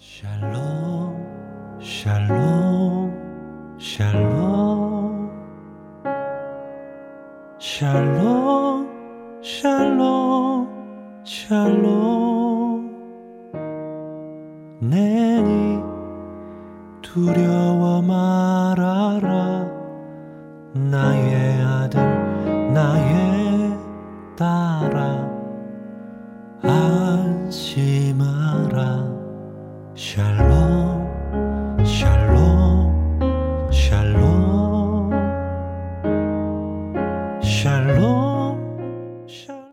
샬롬 샬롬 샬롬 샬롬 샬롬 샬롬 내니 두려워 말아라 나의 아들 나의 딸아 안심하라 샬롬